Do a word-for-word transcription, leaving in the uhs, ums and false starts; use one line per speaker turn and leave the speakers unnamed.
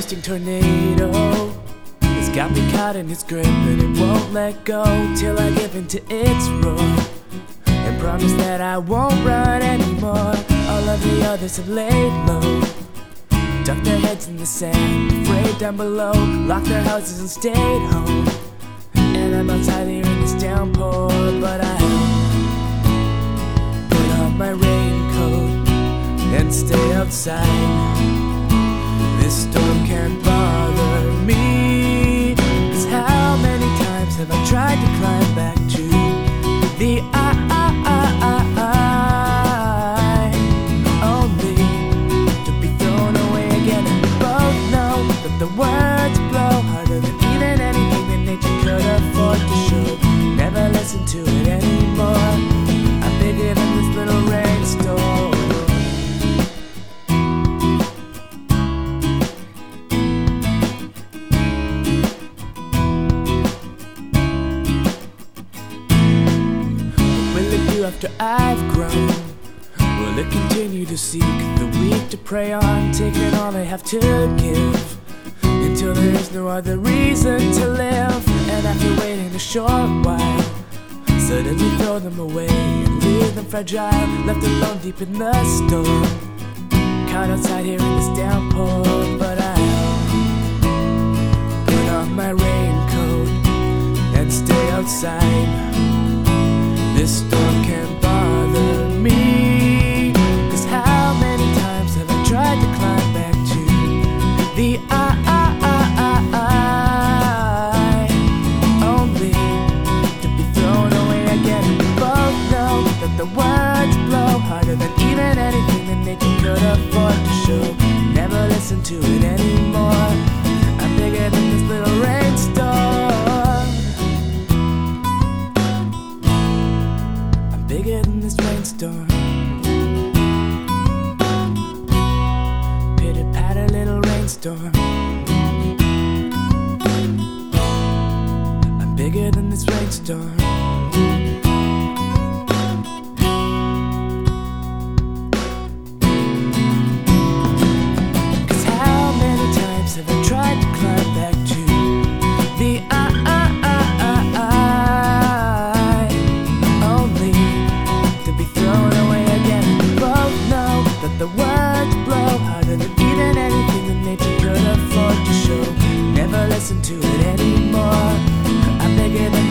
twisting tornado. It's got me caught in its grip and it won't let go till I give in to its roar and promise that I won't run anymore. All of the others have laid low, ducked their heads in the sand, afraid down below, locked their houses and stayed home. And I'm outside here in this downpour, but I put on my raincoat and stay outside. This storm can't bother me, 'cause how many times have I tried to climb back to the eye, only to be thrown away again. And we both know that the words blow harder than even anything that nature could afford to show. Never listen to it anymore. I'm bigger than this little rainstorm. After I've grown, will it continue to seek the weak to prey on, taking all they have to give until there is no other reason to live? And after waiting a short while, suddenly throw them away and leave them fragile, left alone deep in the storm, caught outside here in this downpour. But I'll put on my raincoat and stay outside. This storm can't bother me, 'cause how many times have I tried to climb back to the eye, only to be thrown away again. We both know that the words blow harder than even anything that nature could afford to show. Never listen to it anymore. I'm bigger than this little rainstorm. Bigger than this rainstorm. Pitter patter, little rainstorm. I'm bigger than this rainstorm. Have I tried to climb back to the eye, only to be thrown away again? We both know that the words blow harder than even anything that nature could afford to show. Never listen to it anymore. I'm bigger than